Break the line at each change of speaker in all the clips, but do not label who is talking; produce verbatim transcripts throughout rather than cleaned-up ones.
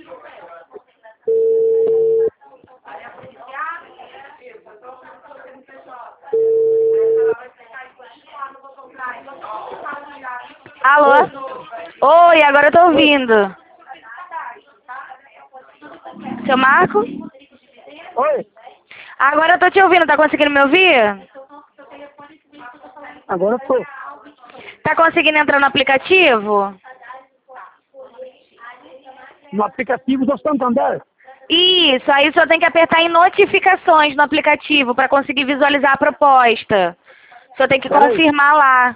Alô? Oi, agora eu tô ouvindo. Seu Marco?
Oi?
Agora eu tô te ouvindo, tá conseguindo me ouvir?
Agora eu tô.
Tá conseguindo entrar no aplicativo?
No aplicativo do Santander.
Isso, aí só tem que apertar em notificações no aplicativo para conseguir visualizar a proposta. Só tem que
Peraí.
confirmar lá.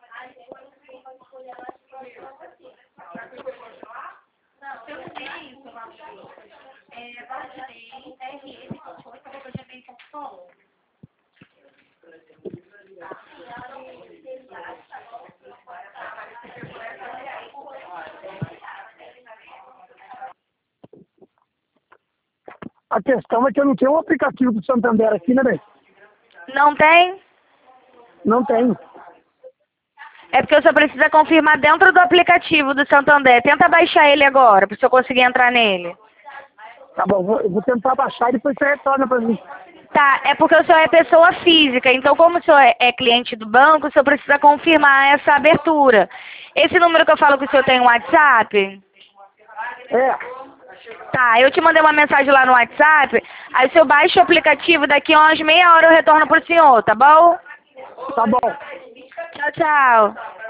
A questão é que eu não tenho um aplicativo do Santander aqui, né, bem?
Não tem?
Não tenho.
É porque você precisa confirmar dentro do aplicativo do Santander. Tenta baixar ele agora, para eu conseguir entrar nele.
Tá bom, vou- eu vou tentar baixar e depois você retorna pra mim.
Tá, é porque o senhor é pessoa física, então como o senhor é é cliente do banco, o senhor precisa confirmar essa abertura. Esse número que eu falo que o senhor tem um WhatsApp?
É,
Tá, eu te mandei uma mensagem lá no WhatsApp, aí o senhor baixa o aplicativo, daqui a umas meia hora eu retorno pro senhor, tá bom?
tá bom.
Tchau, tchau.